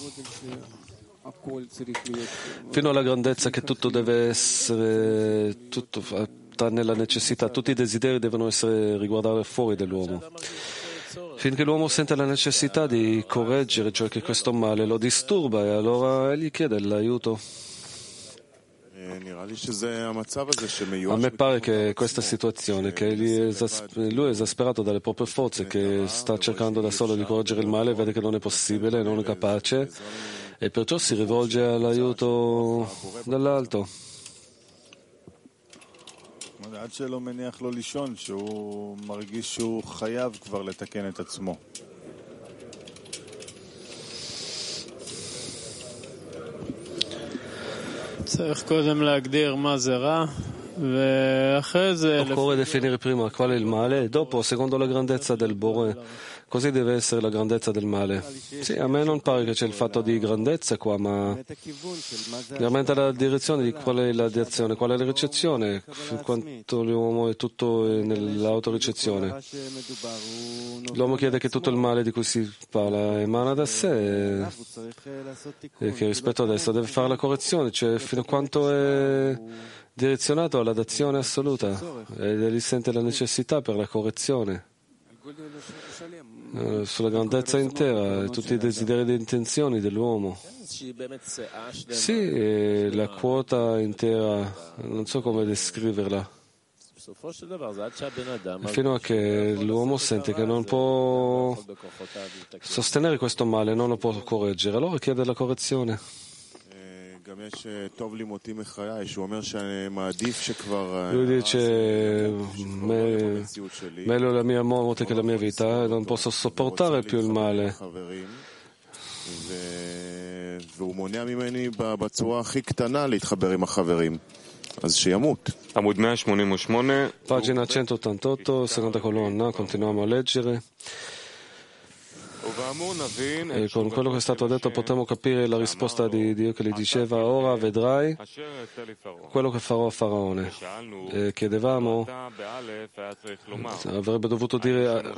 Fino alla grandezza che tutto deve essere, tutto tranne la necessità, tutti i desideri devono essere riguardare fuori dell'uomo. Finché l'uomo sente la necessità di correggere, cioè che questo male lo disturba, e allora egli chiede l'aiuto. A me pare che questa situazione, che lui è esasperato dalle proprie forze, che sta cercando da solo di correggere il male, vede che non è possibile, non è capace, e perciò si rivolge all'aiuto dall'alto. עד שלא מניח לו לישון, שהוא מרגיש שהוא חייב כבר לתקן את עצמו. צריך קודם להגדיר מה זה רע, ואחרי זה... Occorre definire prima qual è il male e dopo, secondo la grandezza del Bore, così deve essere la grandezza del male. Sì, a me non pare che c'è il fatto di grandezza qua, ma veramente la direzione di qual è la direzione, qual è la ricezione, quanto l'uomo è tutto nell'autoricezione. L'uomo chiede che tutto il male di cui si parla emana da sé e che rispetto ad esso deve fare la correzione, cioè fino a quanto è direzionato alla dazione assoluta ed egli sente la necessità per la correzione sulla grandezza intera e tutti i desideri e intenzioni dell'uomo. Sì, la quota intera, non so come descriverla, fino a che l'uomo sente che non può sostenere questo male, non lo può correggere, allora chiede la correzione. Lui dice meglio la mia morte che la mia vita, non posso sopportare più il male. Pagina 188, seconda colonna, continuiamo a leggere. E con quello che è stato detto potremo capire la risposta di Dio che gli diceva: ora vedrai quello che farò a Faraone. E chiedevamo, avrebbe dovuto dire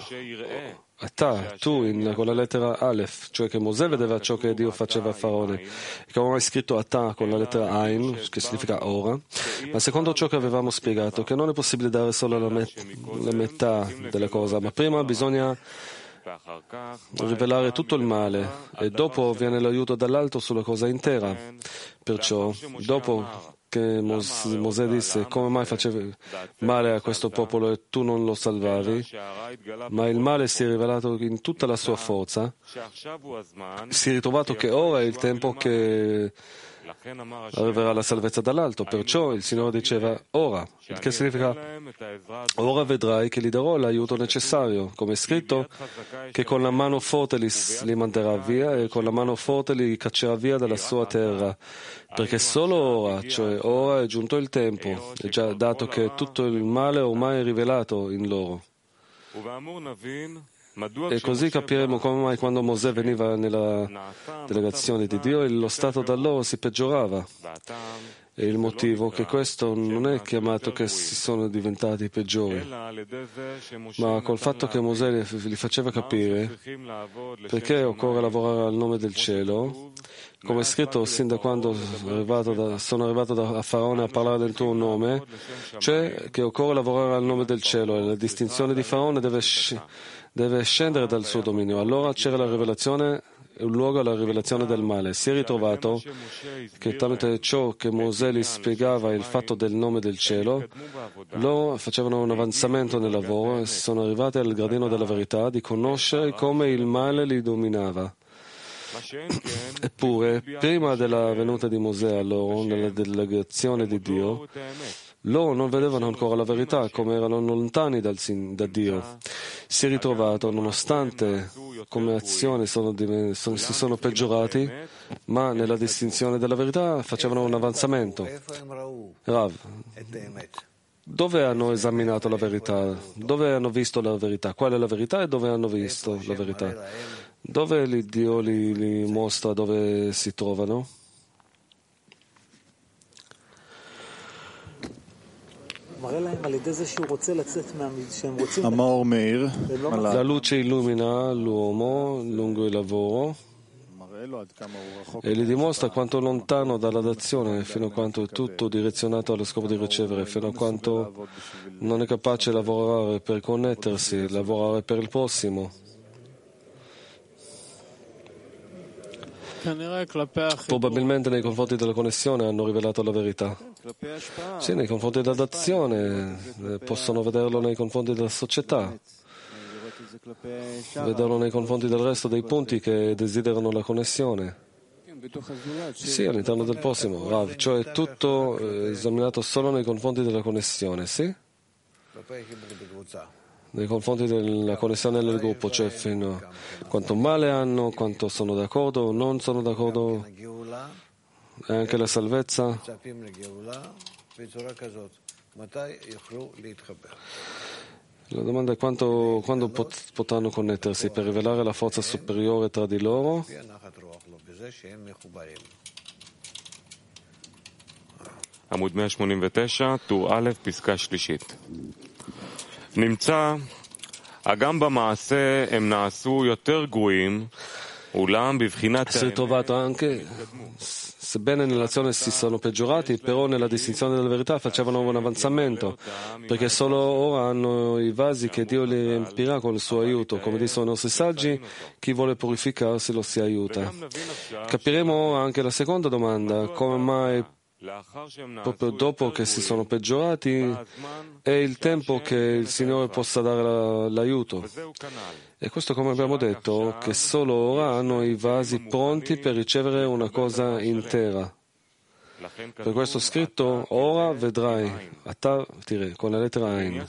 tu con la lettera Aleph, cioè che Mosè vedeva ciò che Dio faceva a Faraone, che avevamo scritto Atà con la lettera Ain, che significa ora, ma secondo ciò che avevamo spiegato, che non è possibile dare solo la metà della cosa, ma prima bisogna rivelare tutto il male e dopo viene l'aiuto dall'alto sulla cosa intera. Perciò, dopo che Mosè disse: come mai facevi male a questo popolo e tu non lo salvavi, ma il male si è rivelato in tutta la sua forza, si è ritrovato che ora è il tempo che arriverà la salvezza dall'alto. Perciò il Signore diceva ora, il che significa ora vedrai che gli darò l'aiuto necessario, come è scritto, che con la mano forte li manderà via e con la mano forte li caccerà via dalla sua terra, perché solo ora, cioè ora è giunto il tempo, è già dato che tutto il male ormai è rivelato in loro. E così capiremo come mai quando Mosè veniva nella delegazione di Dio lo stato da loro si peggiorava. E il motivo che questo non è chiamato che si sono diventati peggiori, ma col fatto che Mosè li faceva capire perché occorre lavorare al nome del cielo, come è scritto sin da quando sono arrivato a Faraone a parlare del tuo nome, cioè che occorre lavorare al nome del cielo e la distinzione di Faraone deve scendere dal suo dominio. Allora c'era la rivelazione, un luogo alla rivelazione del male. Si è ritrovato che tramite ciò che Mosè gli spiegava il fatto del nome del cielo, loro facevano un avanzamento nel lavoro e sono arrivati al gradino della verità di conoscere come il male li dominava. Eppure, prima della venuta di Mosè a loro, nella delegazione di Dio, Loro non vedevano ancora la verità, come erano lontani da Dio. Si è ritrovato, nonostante come azioni si sono peggiorati, ma nella distinzione della verità facevano un avanzamento. Rav, dove hanno esaminato la verità? Dove hanno visto la verità? Qual è la verità e dove hanno visto la verità? Dove Dio li mostra dove si trovano? La luce illumina l'uomo lungo il lavoro e gli dimostra quanto lontano dalla dazione, fino a quanto è tutto direzionato allo scopo di ricevere, fino a quanto non è capace di lavorare per connettersi, lavorare per il prossimo. Probabilmente nei confronti della connessione hanno rivelato la verità. Sì, nei confronti della dazione, possono vederlo nei confronti della società, vederlo nei confronti del resto dei punti che desiderano la connessione. Sì, all'interno del prossimo, Rav, cioè tutto esaminato solo nei confronti della connessione, sì? Nei confronti della connessione nel gruppo, cioè fino a quanto male hanno, quanto sono d'accordo o non sono d'accordo, e anche la salvezza. La domanda è quando potranno connettersi per rivelare la forza superiore tra di loro. עמוד 189, טור א', פסקה שלישית. נמצא, הגם במעשה הם נעשו יותר גרועים, אולם בבחינת... Si è ritrovato anche, sebbene nell'azione si sono peggiorati, però nella distinzione della verità facevano un avanzamento, perché solo ora hanno i vasi che Dio li riempirà con il suo aiuto. Come dissero i nostri saggi, chi vuole purificarsi lo si aiuta. Capiremo ora anche la seconda domanda, come mai proprio dopo che si sono peggiorati è il tempo che il Signore possa dare l'aiuto. E questo, come abbiamo detto, che solo ora hanno i vasi pronti per ricevere una cosa intera. Per questo scritto, ora vedrai, con la lettera Ain.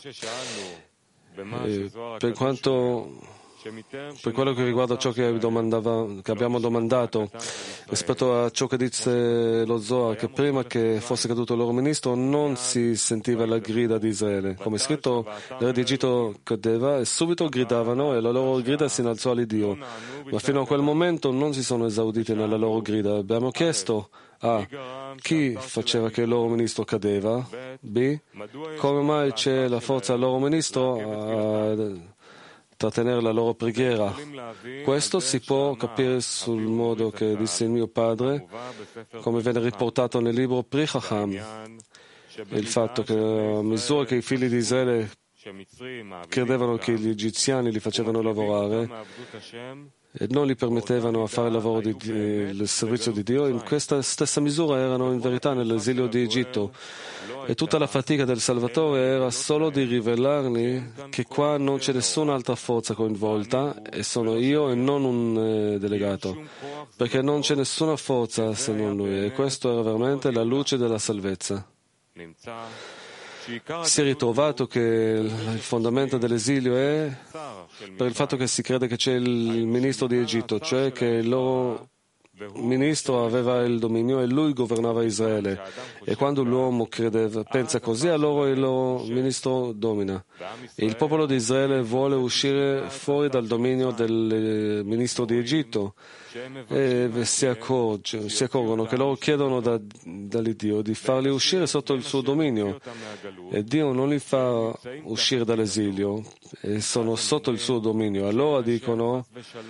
Per quello che riguarda ciò che abbiamo domandato, rispetto a ciò che dice lo Zohar, che prima che fosse caduto il loro ministro non si sentiva la grida di Israele. Come è scritto, il re di Egitto cadeva e subito gridavano e la loro grida si innalzò all'Iddio. Ma fino a quel momento non si sono esauditi nella loro grida. Abbiamo chiesto A. Chi faceva che il loro ministro cadeva? B. Come mai c'è la forza al loro ministro a trattenere la loro preghiera? Questo si può capire sul modo che disse il mio padre, come viene riportato nel libro Pri Chacham, il fatto che a misura che i figli di Israele credevano che gli egiziani li facevano lavorare e non gli permettevano a fare il lavoro del servizio di Dio, in questa stessa misura erano in verità nell'esilio di Egitto. E tutta la fatica del Salvatore era solo di rivelargli che qua non c'è nessun'altra forza coinvolta e sono io e non un delegato, perché non c'è nessuna forza se non lui, e questo era veramente la luce della salvezza. Si è ritrovato che il fondamento dell'esilio è per il fatto che si crede che c'è il ministro di Egitto, cioè che il loro ministro aveva il dominio e lui governava Israele. E quando l'uomo pensa così, allora il loro ministro domina. E il popolo di Israele vuole uscire fuori dal dominio del ministro di Egitto. E si accorgono che loro chiedono dall'Iddio di farli uscire sotto il suo dominio. E Dio non li fa uscire dall'esilio e sono sotto il suo dominio. Allora dicono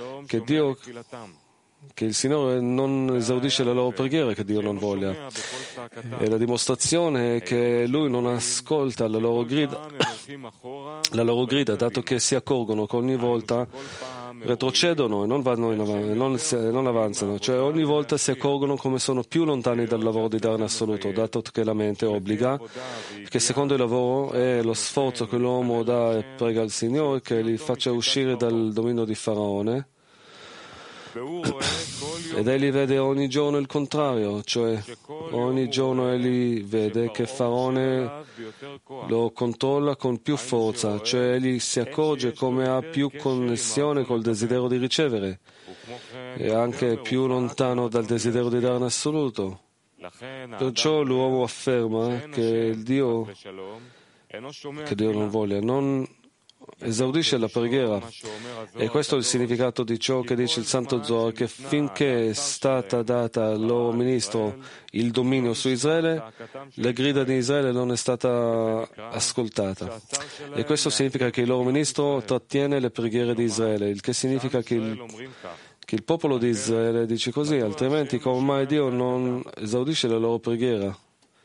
che il Signore non esaudisce la loro preghiera, che Dio non voglia. E la dimostrazione è che Lui non ascolta la loro grida, dato che si accorgono che ogni volta retrocedono e non vanno in avanti, non avanzano, cioè ogni volta si accorgono come sono più lontani dal lavoro di dare in assoluto, dato che la mente obbliga, che secondo il lavoro è lo sforzo che l'uomo dà e prega al Signore che li faccia uscire dal dominio di Faraone. Ed egli vede ogni giorno il contrario, cioè ogni giorno egli vede che Faraone lo controlla con più forza, cioè egli si accorge come ha più connessione col desiderio di ricevere e anche più lontano dal desiderio di dare in assoluto. Perciò l'uomo afferma che Dio non voglia, non esaudisce la preghiera. E questo è il significato di ciò che dice il Santo Zohar, che finché è stata data al loro ministro il dominio su Israele, la grida di Israele non è stata ascoltata. E questo significa che il loro ministro trattiene le preghiere di Israele, il che significa che il popolo di Israele dice così, altrimenti come mai Dio non esaudisce la loro preghiera?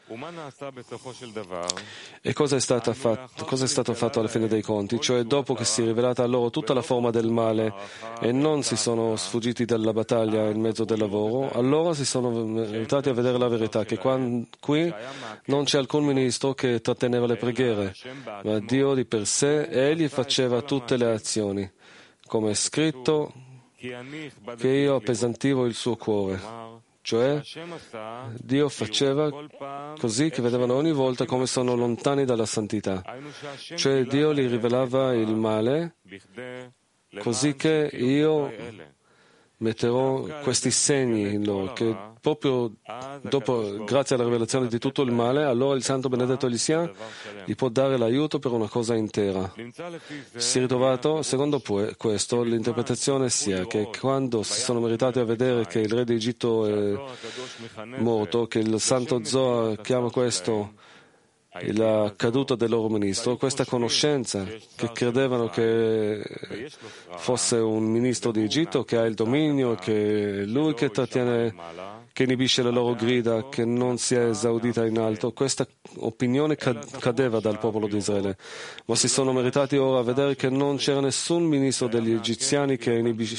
E cosa è stato fatto alla fine dei conti? Cioè dopo che si è rivelata a loro tutta la forma del male e non si sono sfuggiti dalla battaglia in mezzo del lavoro, allora si sono meritati a vedere la verità, che qui non c'è alcun ministro che tratteneva le preghiere, ma Dio di per sé, egli faceva tutte le azioni, come è scritto che io appesantivo il suo cuore. Cioè, Dio faceva così che vedevano ogni volta come sono lontani dalla santità. Cioè, Dio gli rivelava il male, così che io metterò questi segni in loro, che proprio dopo, grazie alla rivelazione di tutto il male, allora il Santo Benedetto egli sia, gli può dare l'aiuto per una cosa intera. Si è ritrovato, secondo questo, l'interpretazione sia che quando si sono meritati a vedere che il re di Egitto è morto, che il Santo Zohar chiama questo la caduta del loro ministro, questa conoscenza che credevano che fosse un ministro di Egitto che ha il dominio, che è lui che trattiene, che inibisce le loro grida, che non si è esaudita in alto, questa opinione cadeva dal popolo di Israele, ma si sono meritati ora a vedere che non c'era nessun ministro degli egiziani che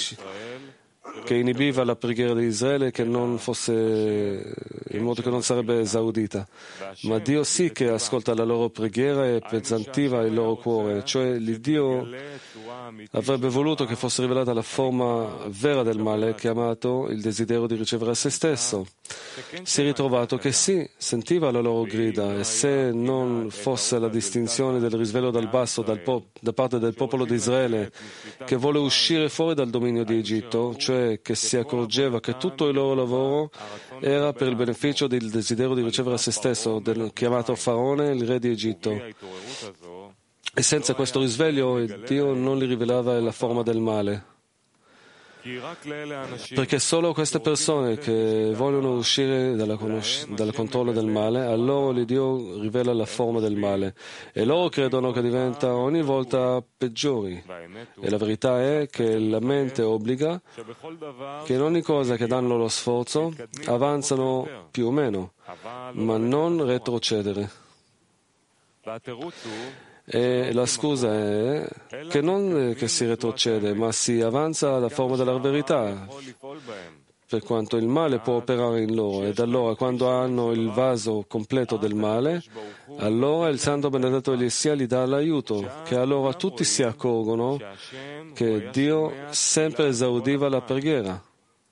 inibiva la preghiera di Israele, che non fosse in modo che non sarebbe esaudita. Ma Dio sì che ascolta la loro preghiera e appesantiva il loro cuore, cioè l'Iddio avrebbe voluto che fosse rivelata la forma vera del male, chiamato il desiderio di ricevere a se stesso. Si è ritrovato che sì, sentiva la loro grida, e se non fosse la distinzione del risveglio dal basso da parte del popolo di Israele che vuole uscire fuori dal dominio di Egitto, cioè che si accorgeva che tutto il loro lavoro era per il beneficio del desiderio di ricevere a se stesso, chiamato Faraone, il re di Egitto. E senza questo risveglio Dio non gli rivelava la forma del male. Perché solo queste persone che vogliono uscire dal controllo del male, a loro Dio rivela la forma del male e loro credono che diventa ogni volta peggiori. E la verità è che la mente obbliga che in ogni cosa che danno lo sforzo avanzano più o meno, ma non retrocedere. E la scusa è che non che si retrocede, ma si avanza alla forma della verità, per quanto il male può operare in loro. Ed allora, quando hanno il vaso completo del male, allora il Santo Benedetto egli sia gli dà l'aiuto, che allora tutti si accorgono che Dio sempre esaudiva la preghiera.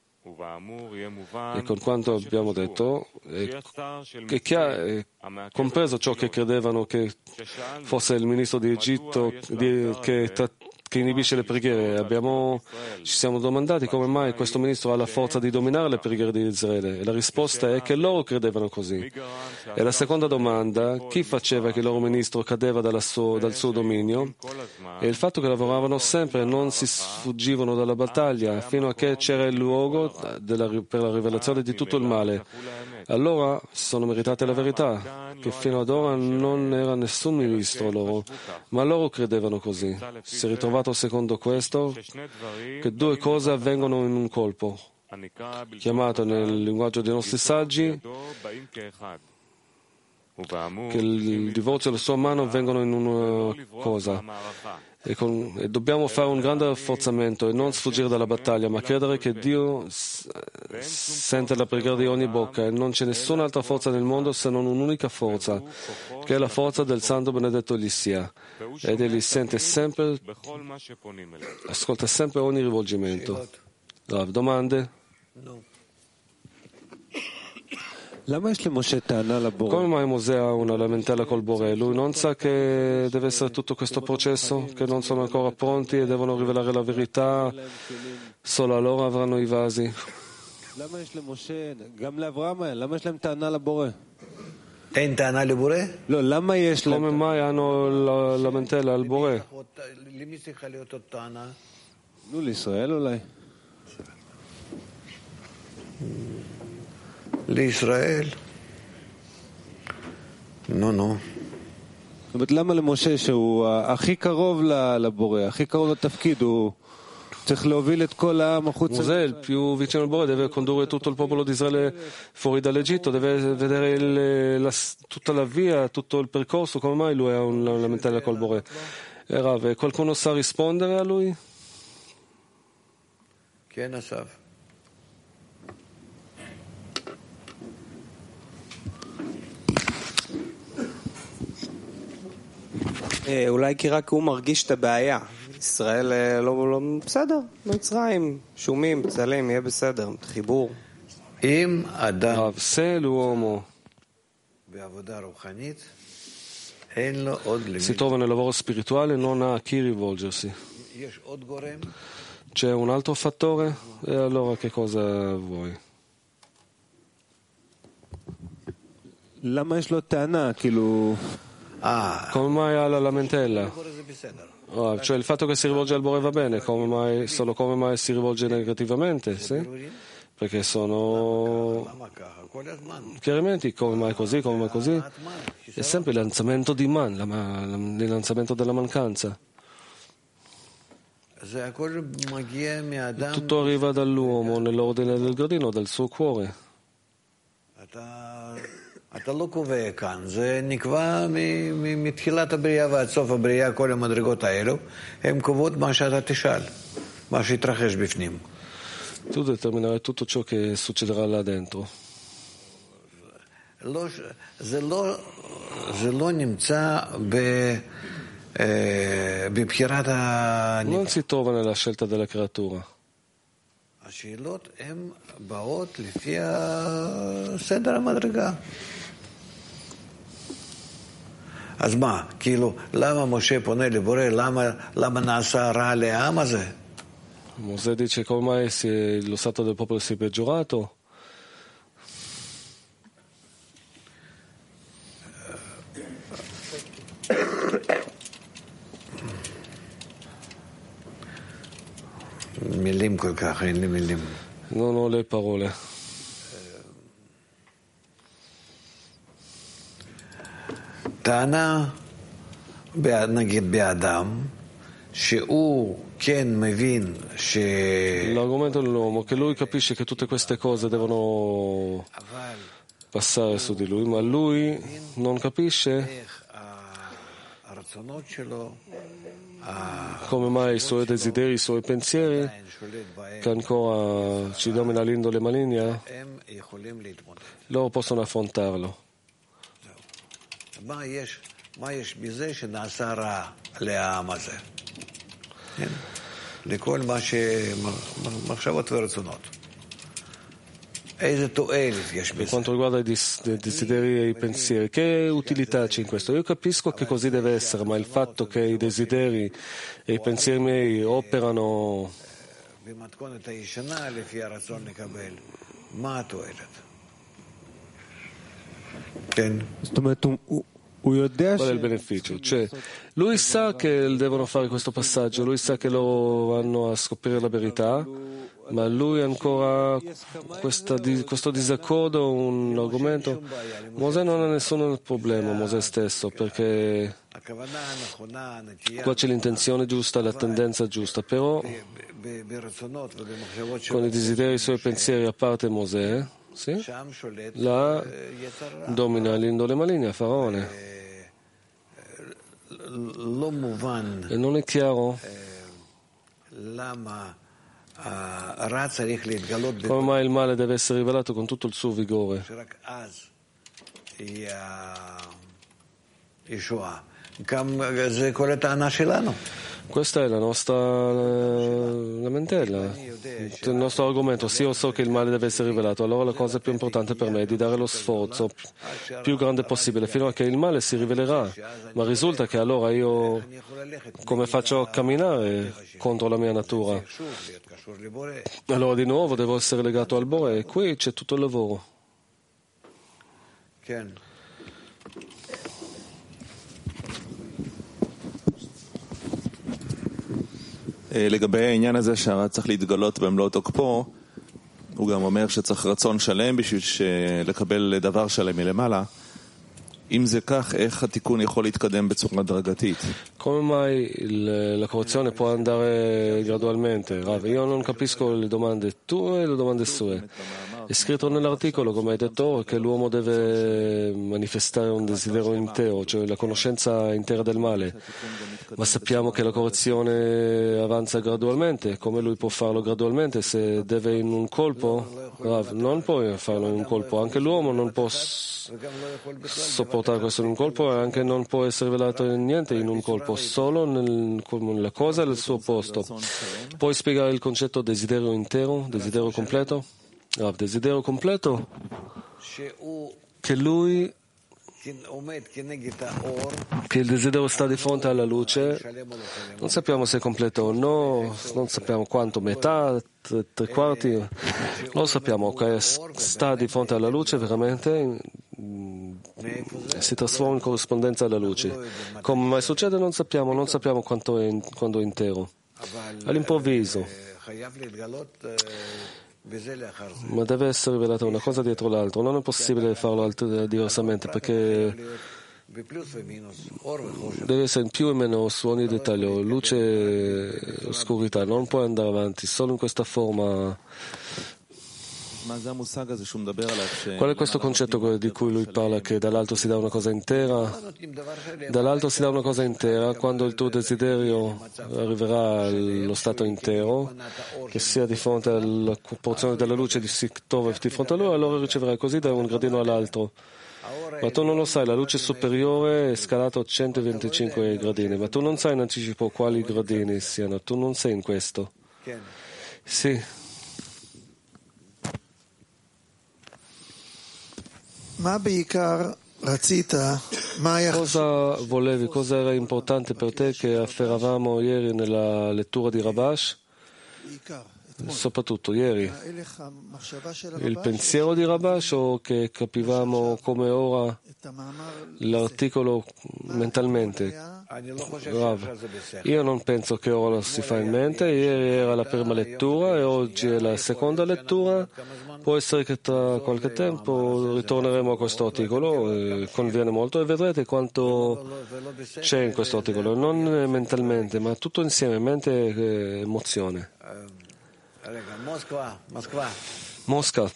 E con quanto abbiamo detto, è compreso ciò che credevano che fosse il ministro di Egitto che inibisce le preghiere. Ci siamo domandati come mai questo ministro ha la forza di dominare le preghiere di Israele. E la risposta è che loro credevano così. E la seconda domanda, chi faceva che il loro ministro cadeva dal suo dominio? E il fatto che lavoravano sempre e non si sfuggivano dalla battaglia fino a che c'era il luogo per la rivelazione di tutto il male. Allora si sono meritate la verità, che fino ad ora non era nessun ministro loro, ma loro credevano così. Si è ritrovato secondo questo che due cose avvengono in un colpo, chiamato nel linguaggio dei nostri saggi che il divorzio e la sua mano avvengono in una cosa. E dobbiamo fare un grande rafforzamento e non sfuggire dalla battaglia, ma credere che Dio sente la preghiera di ogni bocca e non c'è nessun'altra forza nel mondo se non un'unica forza, che è la forza del Santo Benedetto egli sia. Ed egli sente sempre, ascolta sempre ogni rivolgimento. Rav, domande? No. Come mai Mosè ha una lamentela col Boré? Lui non sa che deve essere tutto questo processo, che non sono ancora pronti e devono rivelare la verità, solo allora avranno i vasi. אין טענה לבורא? Come mai hanno la lamentela al Boré? למי צריכה להיות עוד טענה? לישראל אולי. לישראל? נו. זאת אומרת, למה למשה שהוא הכי קרוב לבורא, הכי קרוב לתפקיד, הוא צריך להוביל את כל העם החוצה? Mosè, il più vicino al Boré, deve condurre tutto il popolo di Israele fuori dall'Egitto, deve vedere tutta la via, tutto il percorso. Come mai lui ha una lamentela col Boré? Rav, qualcuno sa rispondere a lui? כן, אסף. אולי כי רק הוא מרגיש את הבעיה. ישראל לא בסדר, מצרים, שומים, צלם, יהיה בסדר, חיבור. אם אדם Rav, se l'uomo בעבודה רוחנית, אין לו עוד למי. si trova nel lavoro spirituale, non ha a chi rivolgersi. יש עוד גורם? C'è un altro fattore? E allora che cosa vuoi? למה יש לו טענה? כאילו... Come mai ha la lamentela? בורא זה בסדר. Cioè il fatto che si rivolge al Boré va bene, solo come mai si rivolge negativamente? Sì? Perché sono למה ככה? כל הזמן. chiarimenti, come mai così, come mai così? È sempre il lanzamento di man, il lanzamento della mancanza. זה הכל מגיע מאדם. Tutto arriva dall'uomo nell'ordine del gradino, dal suo cuore. אתה לא קובע כאן, זה נקבע מתחילת הבריאה ועד סוף הבריאה, כל המדרגות האלו, הן קובעות מה שאתה תשאל, מה שהתרחש בפנים. Tu determinerai tutto ciò che succederà là dentro. זה לא נמצא בבחירת Non si trova nella scelta della creatura. השאלות הן באות לפי סדר המדרגה. אז מה, כאילו, למה משה פונה לבורא, למה נעשה רע לעם הזה? Mosè dice come mai lo stato del popolo si è peggiorato? מילים כל כך, אין לי מילים. Non ho le parole. טענה, נגיד באדם, שהוא כן מבין L'argomento dell'uomo è che lui capisce che tutte queste cose devono passare su di lui, ma lui non capisce come mai i suoi desideri, i suoi pensieri, che ancora ci domina l'indole maligna, loro possono affrontarlo. מה יש בזה שנעשה רע לעם הזה? לכל מה שמחשבות ורצונות. איזה תועלת יש Per בזה? quanto riguarda i desideri e i pensieri, che utilità c'è in questo? Io capisco che così deve essere, ma il fatto che i desideri e i pensieri miei operano במתכונת הישנה לפי הרצון לקבל, מה התועלת? כן. זאת אומרת, הוא יודע qual è il beneficio? Cioè, lui sa che devono fare questo passaggio, lui sa che loro vanno a scoprire la verità, ma lui ancora questo disaccordo, un argomento. Mosè non ha nessun problema, Mosè stesso, perché qua c'è l'intenzione giusta, la tendenza giusta, però con i desideri e i suoi pensieri a parte Mosè, sì? Là domina l'indole maligna, Faraone. E non è chiaro come mai il male deve essere rivelato con tutto il suo vigore. Questa è la nostra lamentela. il nostro argomento, sì, io so che il male deve essere rivelato, allora la cosa più importante per me è di dare lo sforzo più grande possibile fino a che il male si rivelerà, ma risulta che allora io come faccio a camminare contro la mia natura? Allora di nuovo devo essere legato al Bore e qui c'è tutto il lavoro. לגבי העניין הזה שהרע צריך להתגלות במלוא תוקפו, הוא גם אומר שצריך רצון שלם בשביל לקבל דבר שלם מלמעלה. אם זה כך, איך התיקון יכול להתקדם בצורה הדרגתית? Come mai la correzione può andare gradualmente? Rav, io non capisco le domande tue e le domande sue. È scritto nell'articolo, come hai detto, che l'uomo deve manifestare un desiderio intero, cioè la conoscenza intera del male. Ma sappiamo che la correzione avanza gradualmente. Come lui può farlo gradualmente se deve in un colpo? Rav, non puoi farlo in un colpo. Anche l'uomo non può sopportare questo in un colpo e anche non può essere rivelato niente in un colpo, solo nella cosa al suo posto. Puoi spiegare il concetto desiderio intero, desiderio completo? Rav, desiderio completo che lui, che il desiderio sta di fronte alla luce, non sappiamo se è completo o no, non sappiamo quanto, metà, tre quarti, non lo sappiamo, che sta di fronte alla luce veramente si trasforma in corrispondenza alla luce. Come mai succede non sappiamo quando è intero. All'improvviso. Ma deve essere rivelata una cosa dietro l'altra, non è possibile farlo diversamente perché deve essere in più e meno su ogni dettaglio, luce e oscurità, non puoi andare avanti solo in questa forma. Qual è questo concetto di cui lui parla, che dall'alto si dà una cosa intera? Dall'alto si dà una cosa intera quando il tuo desiderio arriverà allo stato intero, che sia di fronte alla porzione della luce di Siktov di fronte a lui, allora riceverai così da un gradino all'altro. Ma tu non lo sai, la luce superiore è scalato a 125 gradini, ma tu non sai in anticipo quali gradini siano, tu non sei in questo. Sì. Cosa volevi, cosa era importante per te che afferravamo ieri nella lettura di Rabash? Soprattutto ieri. Il pensiero di Rabash o che capivamo come ora l'articolo mentalmente? Rav, io non penso che ora lo si fa in mente, ieri era la prima lettura e oggi è la seconda lettura. Può essere che tra qualche tempo ritorneremo a questo articolo, conviene molto e vedrete quanto c'è in questo articolo, non mentalmente, ma tutto insieme, mente e emozione. Mosca.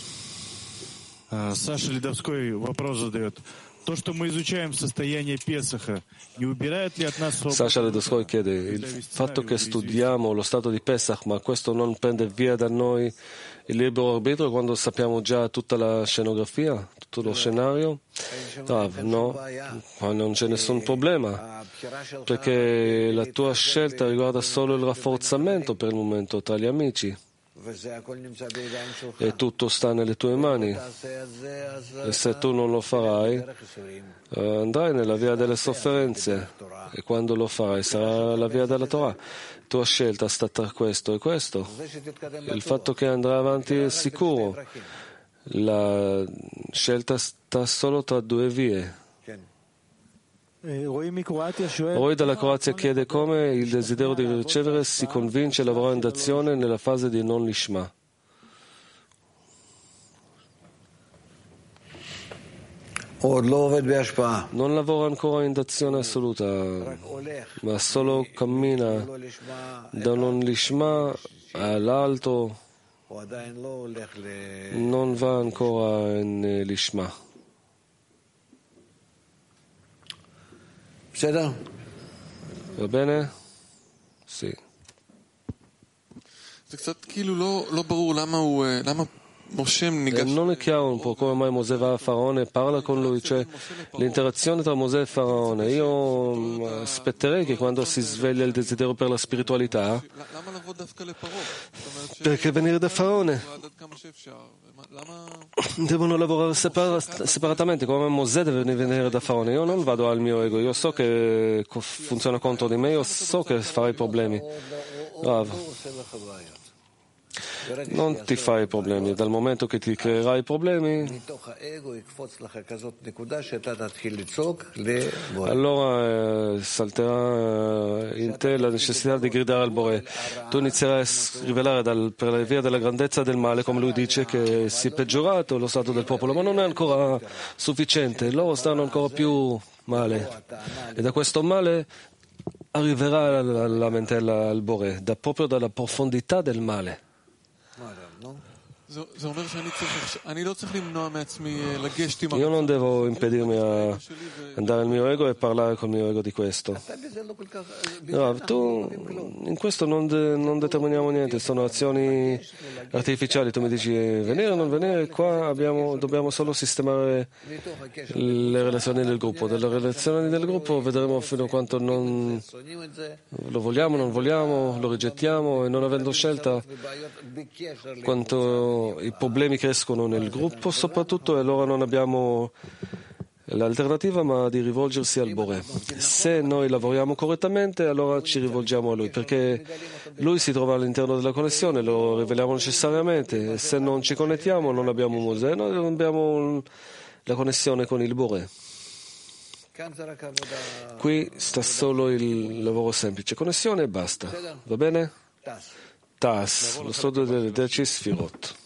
Саша Ледовской вопрос задает. То, что мы изучаем состояние Песаха, не убирает ли от нас свободу? Sasha Ledoscoy chiede, il fatto che studiamo lo stato di Pesach, ma questo non prende via da noi il libero arbitrio quando sappiamo già tutta la scenografia, tutto lo scenario? No, non c'è nessun problema, perché la tua scelta riguarda solo il rafforzamento per il momento tra gli amici. E tutto sta nelle tue mani, e se tu non lo farai andrai nella via delle sofferenze, e quando lo farai sarà la via della Torah. Tua scelta sta tra questo e questo. Il fatto che andrai avanti è sicuro, la scelta sta solo tra due vie. Roy dalla Croazia chiede come il desiderio di ricevere si convince a lavorare in azione nella fase di non lishma. Non lavora ancora in azione assoluta, ma solo cammina da non lishma all'alto, non va ancora in lishma. Va bene? Sì. זה קצת כאילו לא ברור למה Non è chiaro un po' come mai Mosè va a Faraone, parla con lui, cioè l'interazione tra Mosè e Faraone. Io aspetterei che quando si sveglia il desiderio per la spiritualità, perché venire da Faraone devono lavorare separatamente, come Mosè deve venire da Faraone. Io non vado al mio ego, io so che funziona contro di me, io so che farei problemi. Bravo. Non ti fai problemi, dal momento che ti creerai problemi, allora salterà in te la necessità di gridare al Bore. Tu inizierai a rivelare per la via della grandezza del male, come lui dice, che si è peggiorato lo stato del popolo, ma non è ancora sufficiente, loro stanno ancora più male e da questo male arriverà la lamentela al Bore, proprio dalla profondità del male. Io non devo impedirmi a andare al mio ego e parlare col mio ego di questo. No, tu in questo non determiniamo niente, sono azioni artificiali. Tu mi dici venire o non venire, qua dobbiamo solo sistemare le relazioni del gruppo. Delle relazioni del gruppo vedremo fino a quanto non lo vogliamo, non vogliamo, lo rigettiamo e non avendo scelta quanto i problemi crescono nel gruppo soprattutto e allora non abbiamo l'alternativa ma di rivolgersi al Bore. Se noi lavoriamo correttamente allora ci rivolgiamo a Lui perché Lui si trova all'interno della connessione, lo riveliamo necessariamente e se non ci connettiamo non abbiamo Mosè, noi non abbiamo la connessione con il Bore. Qui sta solo il lavoro semplice, connessione e basta, va bene? TAS, lo studio delle 10 Sfirot.